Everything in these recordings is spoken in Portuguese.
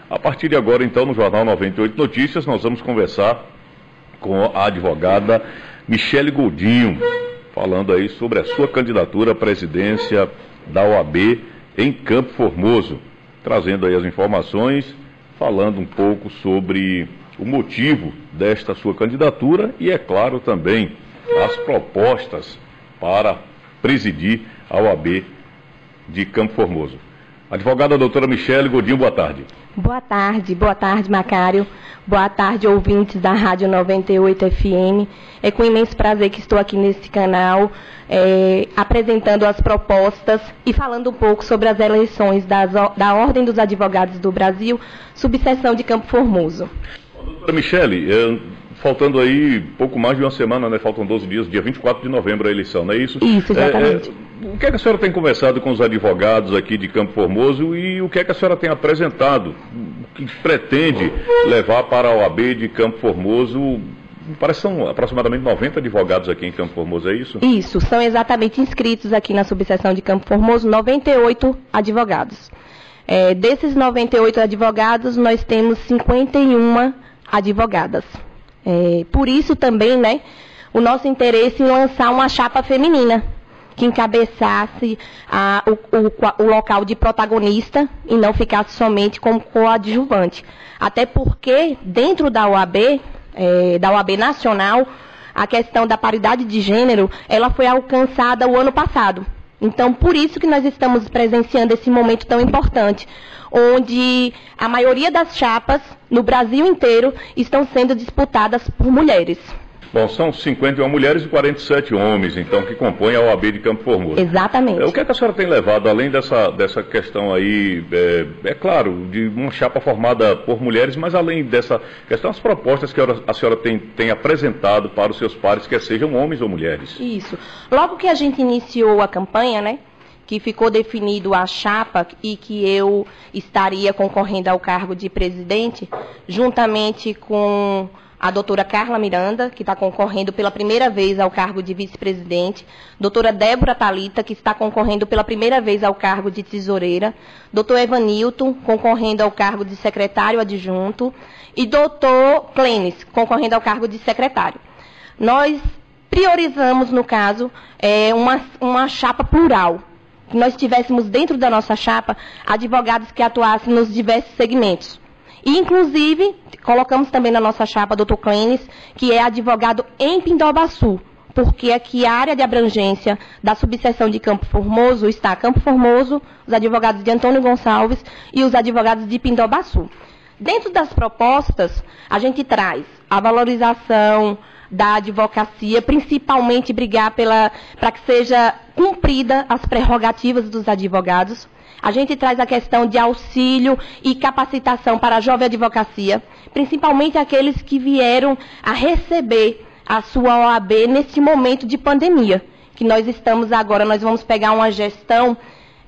A partir de agora, então, no Jornal 98 Notícias, nós vamos conversar com a advogada Michele Godinho, falando aí sobre a sua candidatura à presidência da OAB em Campo Formoso, trazendo aí as informações, falando um pouco sobre o motivo desta sua candidatura e, é claro, também as propostas para presidir a OAB de Campo Formoso. Advogada doutora Michele Godinho, boa tarde. Boa tarde, Macário. Boa tarde, ouvintes da Rádio 98 FM. É com imenso prazer que estou aqui nesse canal, apresentando as propostas e falando um pouco sobre as eleições da Ordem dos Advogados do Brasil, subseção de Campo Formoso. Doutora Michele, faltando aí pouco mais de uma semana, né? Faltam 12 dias, dia 24 de novembro a eleição, não é isso? Isso, exatamente. O que é que a senhora tem conversado com os advogados aqui de Campo Formoso e o que é que a senhora tem apresentado, que pretende levar para a OAB de Campo Formoso? Parece que são aproximadamente 90 advogados aqui em Campo Formoso, é isso? Isso, são exatamente inscritos aqui na subseção de Campo Formoso 98 advogados. Desses 98 advogados, nós temos 51 advogadas. Por isso também, né, o nosso interesse em lançar uma chapa feminina que encabeçasse o local de protagonista e não ficasse somente como coadjuvante. Até porque, dentro da OAB Nacional, a questão da paridade de gênero, ela foi alcançada o ano passado. Então, por isso que nós estamos presenciando esse momento tão importante, onde a maioria das chapas no Brasil inteiro estão sendo disputadas por mulheres. Bom, são 51 mulheres e 47 homens, então, que compõem a OAB de Campo Formoso. Exatamente. O que é que a senhora tem levado, além dessa questão aí, claro, de uma chapa formada por mulheres, mas além dessa questão, as propostas que a senhora tem apresentado para os seus pares, quer sejam homens ou mulheres? Isso. Logo que a gente iniciou a campanha, né, que ficou definido a chapa e que eu estaria concorrendo ao cargo de presidente, juntamente com a doutora Carla Miranda, que está concorrendo pela primeira vez ao cargo de vice-presidente, doutora Débora Thalita, que está concorrendo pela primeira vez ao cargo de tesoureira, doutor Evanilton, concorrendo ao cargo de secretário adjunto, e doutor Clênis, concorrendo ao cargo de secretário. Nós priorizamos, no caso, uma chapa plural, que nós tivéssemos dentro da nossa chapa advogados que atuassem nos diversos segmentos. E, inclusive, colocamos também na nossa chapa o Dr. Clênis, que é advogado em Pindobaçu, porque aqui a área de abrangência da subseção de Campo Formoso está Campo Formoso, os advogados de Antônio Gonçalves e os advogados de Pindobaçu. Dentro das propostas, a gente traz a valorização da advocacia, principalmente brigar para que seja cumprida as prerrogativas dos advogados. A gente traz a questão de auxílio e capacitação para a jovem advocacia, principalmente aqueles que vieram a receber a sua OAB neste momento de pandemia, que nós estamos agora, nós vamos pegar uma gestão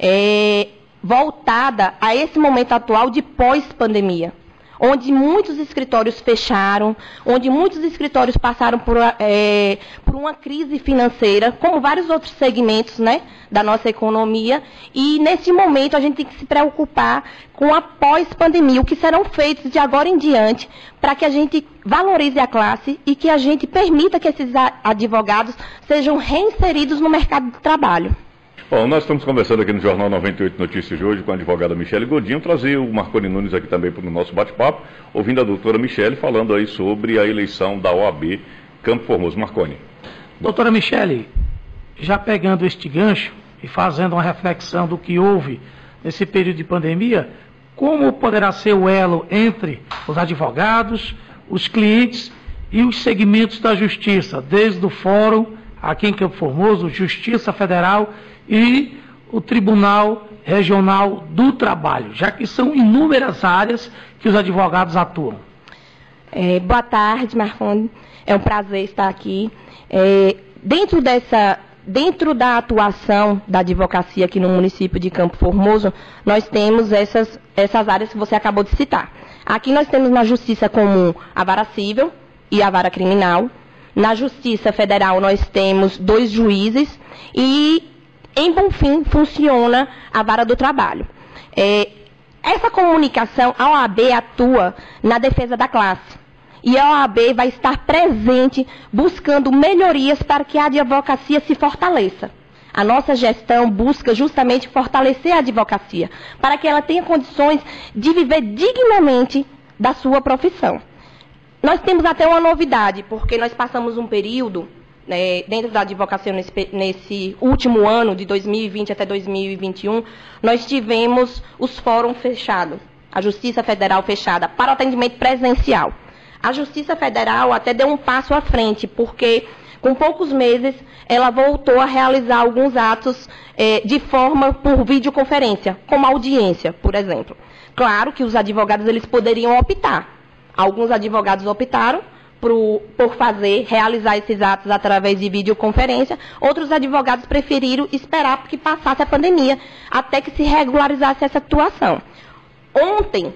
voltada a esse momento atual de pós-pandemia, onde muitos escritórios fecharam, onde muitos escritórios passaram por uma crise financeira, como vários outros segmentos, né, da nossa economia, e nesse momento a gente tem que se preocupar com a pós-pandemia, o que serão feitos de agora em diante, para que a gente valorize a classe e que a gente permita que esses advogados sejam reinseridos no mercado de trabalho. Bom, nós estamos conversando aqui no Jornal 98 Notícias de hoje com a advogada Michele Godinho, trazer o Marconi Nunes aqui também para o nosso bate-papo, ouvindo a doutora Michele falando aí sobre a eleição da OAB Campo Formoso. Marconi. Doutora Michele, já pegando este gancho e fazendo uma reflexão do que houve nesse período de pandemia, como poderá ser o elo entre os advogados, os clientes e os segmentos da justiça, desde o Fórum, aqui em Campo Formoso, Justiça Federal e o Tribunal Regional do Trabalho, já que são inúmeras áreas que os advogados atuam. Boa tarde, Marconi. É um prazer estar aqui. Dentro da atuação da advocacia aqui no município de Campo Formoso, nós temos essas áreas que você acabou de citar. Aqui nós temos na Justiça Comum a vara civil e a vara criminal. Na Justiça Federal nós temos 2 juízes e, em Bonfim, funciona a vara do trabalho. Essa comunicação, a OAB atua na defesa da classe. E a OAB vai estar presente buscando melhorias para que a advocacia se fortaleça. A nossa gestão busca justamente fortalecer a advocacia, para que ela tenha condições de viver dignamente da sua profissão. Nós temos até uma novidade, porque nós passamos um período, dentro da advocacia nesse último ano, de 2020 até 2021, nós tivemos os fóruns fechados, a Justiça Federal fechada, para o atendimento presencial. A Justiça Federal até deu um passo à frente, porque com poucos meses ela voltou a realizar alguns atos de forma por videoconferência, como audiência, por exemplo. Claro que os advogados eles poderiam optar. Alguns advogados optaram por realizar esses atos através de videoconferência, outros advogados preferiram esperar que passasse a pandemia, até que se regularizasse essa situação. Ontem,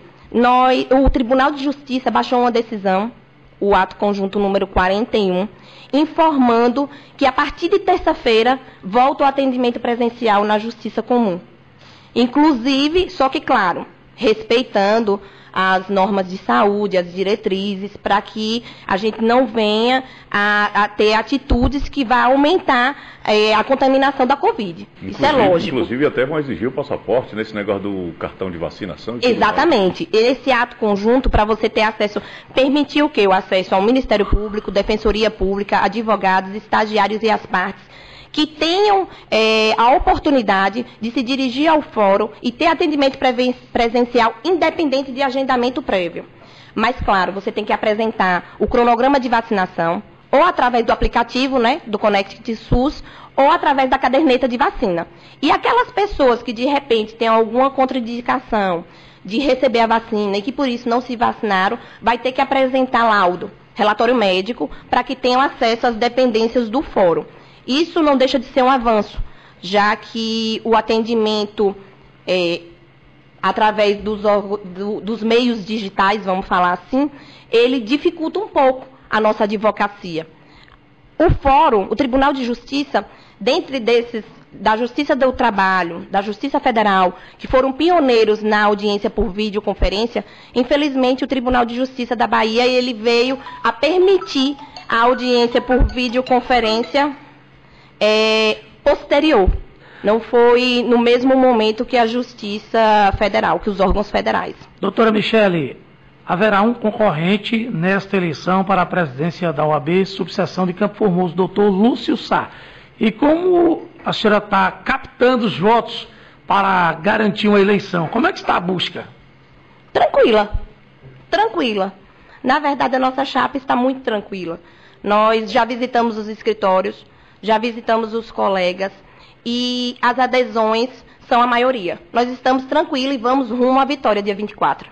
o Tribunal de Justiça baixou uma decisão, o ato conjunto número 41, informando que a partir de terça-feira volta o atendimento presencial na Justiça Comum. Inclusive, só que claro, respeitando as normas de saúde, as diretrizes, para que a gente não venha a ter atitudes que vão aumentar a contaminação da Covid. Isso é lógico. Inclusive, até vão exigir o passaporte nesse negócio do cartão de vacinação. Exatamente. Esse ato conjunto, para você ter acesso, permitir o quê? O acesso ao Ministério Público, Defensoria Pública, advogados, estagiários e as partes, que tenham a oportunidade de se dirigir ao fórum e ter atendimento presencial independente de agendamento prévio. Mas, claro, você tem que apresentar o cronograma de vacinação, ou através do aplicativo, do Connect SUS, ou através da caderneta de vacina. E aquelas pessoas que, de repente, têm alguma contraindicação de receber a vacina e que, por isso, não se vacinaram, vai ter que apresentar laudo, relatório médico, para que tenham acesso às dependências do fórum. Isso não deixa de ser um avanço, já que o atendimento através dos meios digitais, vamos falar assim, ele dificulta um pouco a nossa advocacia. O Fórum, o Tribunal de Justiça, dentre desses, da Justiça do Trabalho, da Justiça Federal, que foram pioneiros na audiência por videoconferência, infelizmente o Tribunal de Justiça da Bahia, ele veio a permitir a audiência por videoconferência posterior. Não foi no mesmo momento que a Justiça Federal, que os órgãos federais. Doutora Michele, haverá um concorrente nesta eleição para a presidência da OAB, subseção de Campo Formoso, doutor Lúcio Sá. E como a senhora está captando os votos para garantir uma eleição? Como é que está a busca? Tranquila. Tranquila. Na verdade, a nossa chapa está muito tranquila. Nós já visitamos os escritórios, já visitamos os colegas e as adesões são a maioria. Nós estamos tranquilos e vamos rumo à vitória dia 24.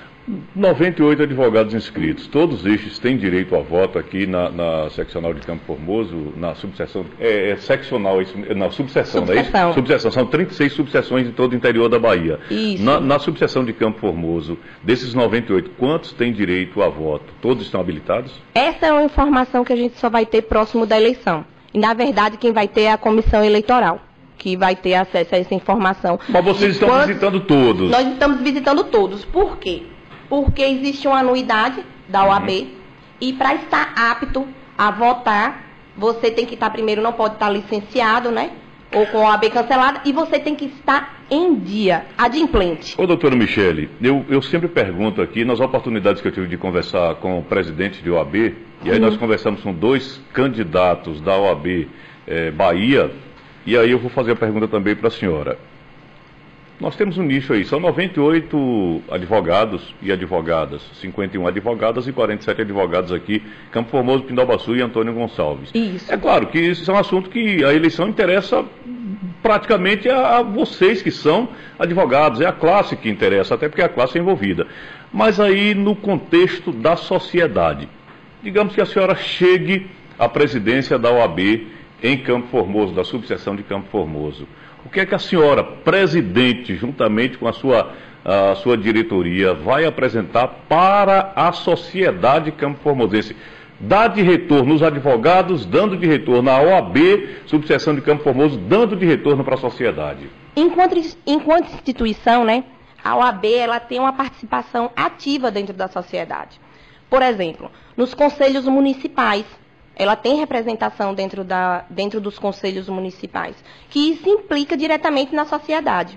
98 advogados inscritos. Todos estes têm direito a voto aqui na seccional de Campo Formoso, na subseção. Seccional, na subseção, não é isso? Subseção. São 36 subseções em todo o interior da Bahia. Isso. Na subseção de Campo Formoso, desses 98, quantos têm direito a voto? Todos estão habilitados? Essa é uma informação que a gente só vai ter próximo da eleição. E, na verdade, quem vai ter é a comissão eleitoral, que vai ter acesso a essa informação. Mas vocês estão visitando todos? Nós estamos visitando todos. Por quê? Porque existe uma anuidade da OAB e para estar apto a votar, você tem que estar primeiro, não pode estar licenciado, ou com a OAB cancelada, e você tem que estar em dia, adimplente. Ô, doutora Michele, eu sempre pergunto aqui, nas oportunidades que eu tive de conversar com o presidente de OAB, e aí nós conversamos com 2 candidatos da OAB Bahia, e aí eu vou fazer a pergunta também para a senhora. Nós temos um nicho aí, são 98 advogados e advogadas, 51 advogadas e 47 advogados aqui, Campo Formoso, Pindobaçu e Antônio Gonçalves. Isso. É claro que isso é um assunto que a eleição interessa praticamente a vocês que são advogados, é a classe que interessa, até porque a classe é envolvida. Mas aí no contexto da sociedade, digamos que a senhora chegue à presidência da OAB em Campo Formoso, da subseção de Campo Formoso. O que é que a senhora, presidente, juntamente com a sua diretoria, vai apresentar para a sociedade campo-formosense? Dá de retorno os advogados, dando de retorno à OAB, subseção de Campo Formoso, dando de retorno para a sociedade. Enquanto instituição, A OAB ela tem uma participação ativa dentro da sociedade. Por exemplo, nos conselhos municipais, ela tem representação dentro dos conselhos municipais, que isso implica diretamente na sociedade.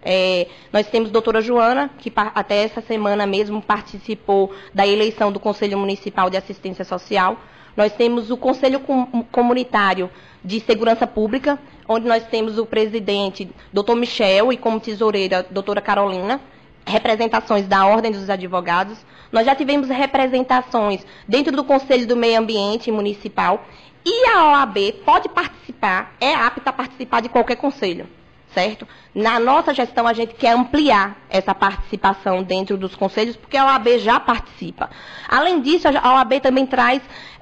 Nós temos a doutora Joana, que até essa semana mesmo participou da eleição do Conselho Municipal de Assistência Social. Nós temos o Conselho Comunitário de Segurança Pública, onde nós temos o presidente, doutor Michel, e como tesoureira, doutora Carolina, representações da Ordem dos Advogados. Nós já tivemos representações dentro do Conselho do Meio Ambiente Municipal, e a OAB pode participar, é apta a participar de qualquer conselho, certo? Na nossa gestão, a gente quer ampliar essa participação dentro dos conselhos, porque a OAB já participa. Além disso, a OAB também traz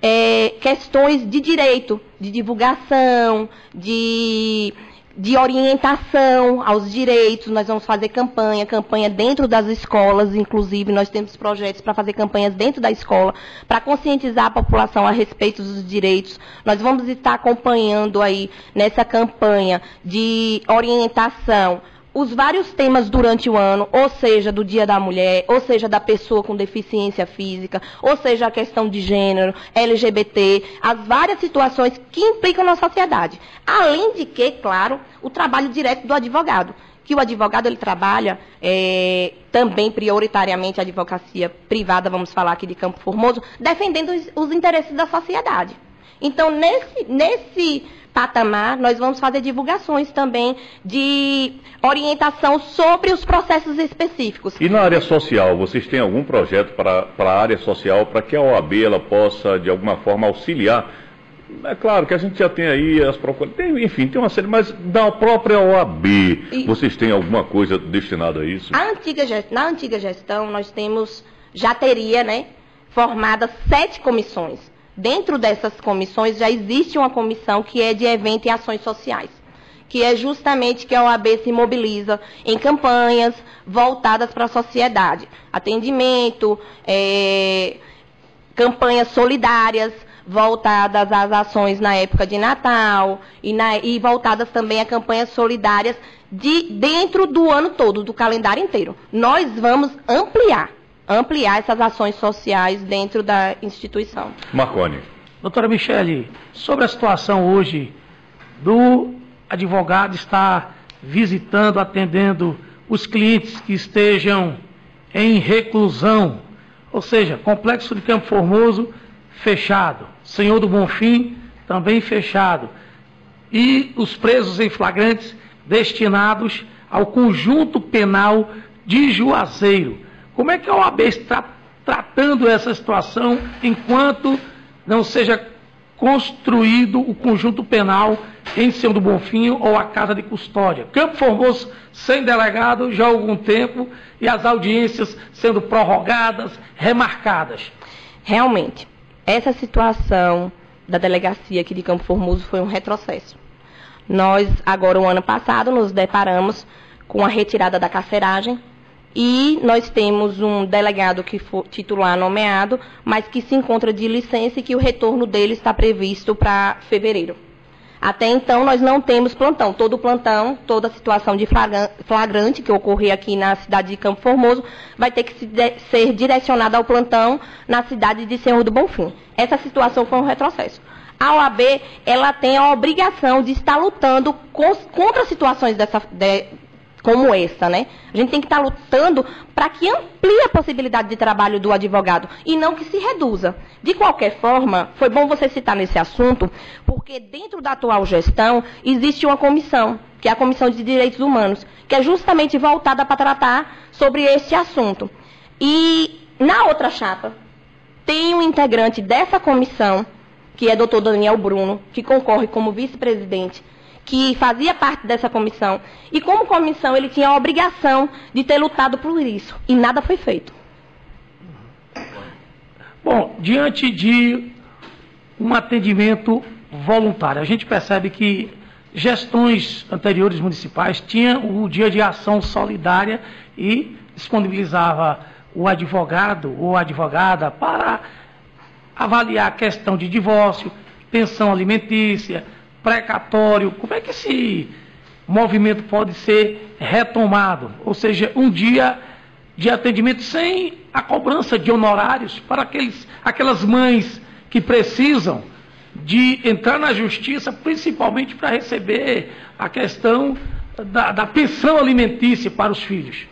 questões de direito, de divulgação, de orientação aos direitos. Nós vamos fazer campanha dentro das escolas, inclusive nós temos projetos para fazer campanhas dentro da escola, para conscientizar a população a respeito dos direitos. Nós vamos estar acompanhando aí nessa campanha de orientação os vários temas durante o ano, ou seja, do Dia da Mulher, ou seja, da pessoa com deficiência física, ou seja, a questão de gênero, LGBT, as várias situações que implicam na sociedade. Além de que, claro, o trabalho direto do advogado, que o advogado ele trabalha também prioritariamente a advocacia privada, vamos falar aqui de Campo Formoso, defendendo os interesses da sociedade. Então, nesse patamar, nós vamos fazer divulgações também de orientação sobre os processos específicos. E na área social, vocês têm algum projeto para a área social, para que a OAB ela possa, de alguma forma, auxiliar? É claro que a gente já tem aí as procuras, enfim, tem uma série, mas da própria OAB, vocês têm alguma coisa destinada a isso? Na antiga gestão, já teria, né, formadas 7 comissões. Dentro dessas comissões já existe uma comissão que é de evento e ações sociais, que é justamente que a OAB se mobiliza em campanhas voltadas para a sociedade. Atendimento, campanhas solidárias, voltadas às ações na época de Natal e voltadas também a campanhas solidárias dentro do ano todo, do calendário inteiro. Nós vamos ampliar essas ações sociais dentro da instituição. Marconi. Doutora Michele, sobre a situação hoje do advogado estar visitando, atendendo os clientes que estejam em reclusão, ou seja, Complexo de Campo Formoso fechado, Senhor do Bonfim também fechado, e os presos em flagrantes destinados ao conjunto penal de Juazeiro. Como é que a OAB está tratando essa situação enquanto não seja construído o conjunto penal em Senhor do Bonfim ou a Casa de Custódia? Campo Formoso sem delegado já há algum tempo e as audiências sendo prorrogadas, remarcadas. Realmente, essa situação da delegacia aqui de Campo Formoso foi um retrocesso. Nós, agora, o ano passado, nos deparamos com a retirada da carceragem, e nós temos um delegado que foi titular nomeado, mas que se encontra de licença e que o retorno dele está previsto para fevereiro. Até então, nós não temos plantão. Todo plantão, toda a situação de flagrante que ocorrer aqui na cidade de Campo Formoso, vai ter que ser direcionada ao plantão na cidade de Senhor do Bonfim. Essa situação foi um retrocesso. A OAB, ela tem a obrigação de estar lutando contra situações como essa, né? A gente tem que estar lutando para que amplie a possibilidade de trabalho do advogado e não que se reduza. De qualquer forma, foi bom você citar nesse assunto, porque dentro da atual gestão existe uma comissão, que é a Comissão de Direitos Humanos, que é justamente voltada para tratar sobre este assunto. E na outra chapa, tem um integrante dessa comissão, que é Dr. Daniel Bruno, que concorre como vice-presidente, que fazia parte dessa comissão, e como comissão ele tinha a obrigação de ter lutado por isso, e nada foi feito. Bom, diante de um atendimento voluntário, a gente percebe que gestões anteriores municipais tinham o dia de ação solidária e disponibilizava o advogado ou advogada para avaliar a questão de divórcio, pensão alimentícia, precatório. Como é que se movimento pode ser retomado, ou seja, um dia de atendimento sem a cobrança de honorários para aquelas mães que precisam de entrar na justiça, principalmente para receber a questão da pensão alimentícia para os filhos.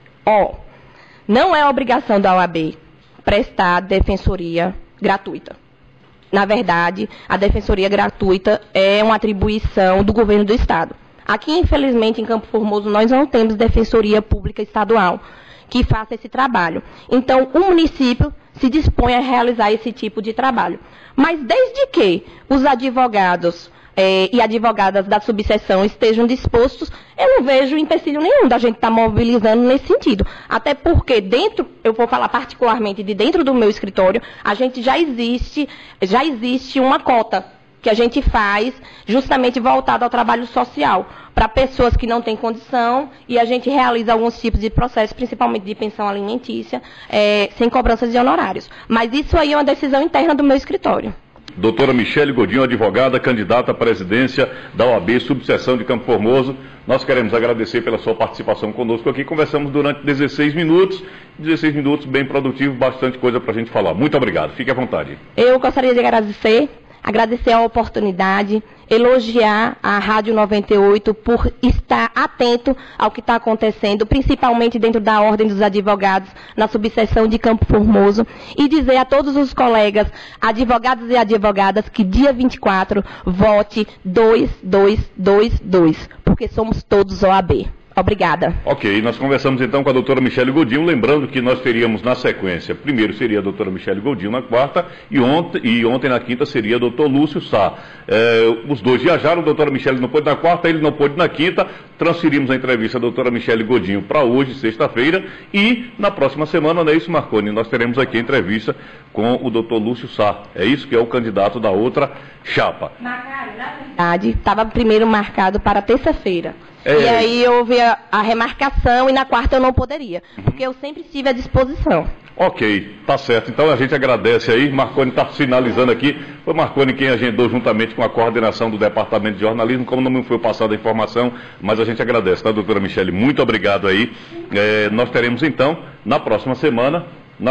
Não é obrigação da OAB prestar defensoria gratuita. Na verdade, a defensoria gratuita é uma atribuição do governo do Estado. Aqui, infelizmente, em Campo Formoso, nós não temos defensoria pública estadual que faça esse trabalho. Então, o município se dispõe a realizar esse tipo de trabalho. Mas desde que os advogados e advogadas da subseção estejam dispostos, eu não vejo empecilho nenhum da gente estar mobilizando nesse sentido. Até porque eu vou falar particularmente de dentro do meu escritório, a gente já existe uma cota que a gente faz justamente voltada ao trabalho social, para pessoas que não têm condição, e a gente realiza alguns tipos de processos, principalmente de pensão alimentícia, sem cobranças de honorários. Mas isso aí é uma decisão interna do meu escritório. Doutora Michele Godinho, advogada, candidata à presidência da OAB, subseção de Campo Formoso. Nós queremos agradecer pela sua participação conosco aqui. Conversamos durante 16 minutos bem produtivos, bastante coisa para a gente falar. Muito obrigado, fique à vontade. Eu gostaria de agradecer a oportunidade, elogiar a Rádio 98 por estar atento ao que está acontecendo, principalmente dentro da Ordem dos Advogados, na subseção de Campo Formoso, e dizer a todos os colegas, advogados e advogadas, que dia 24 vote 2222, porque somos todos OAB. Obrigada. Ok, nós conversamos então com a doutora Michele Godinho, lembrando que nós teríamos na sequência, primeiro seria a doutora Michele Godinho na quarta, e ontem na quinta seria o doutor Lúcio Sá. Os dois viajaram, a doutora Michele não pôde na quarta, ele não pôde na quinta, transferimos a entrevista da doutora Michele Godinho para hoje, sexta-feira, e na próxima semana, não é isso, Marconi? Nós teremos aqui a entrevista com o doutor Lúcio Sá, é isso, que é o candidato da outra chapa. Na verdade, estava primeiro marcado para terça-feira. E aí houve a remarcação e na quarta eu não poderia, porque eu sempre estive à disposição. Ok, tá certo. Então a gente agradece aí, Marconi está sinalizando aqui, foi Marconi quem agendou juntamente com a coordenação do Departamento de Jornalismo, como não me foi passada a informação, mas a gente agradece, tá, doutora Michele? Muito obrigado aí. Nós teremos então, na próxima semana,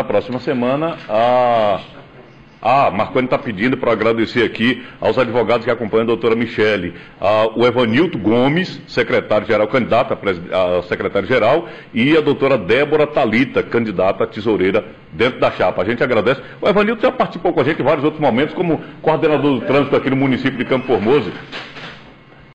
Marconi está pedindo para agradecer aqui aos advogados que acompanham a doutora Michele, o Evanilto Gomes, secretário-geral, candidato a secretário-geral, e a doutora Débora Talita, candidata a tesoureira dentro da chapa. A gente agradece. O Evanilto já participou com a gente em vários outros momentos, como coordenador do trânsito aqui no município de Campo Formoso.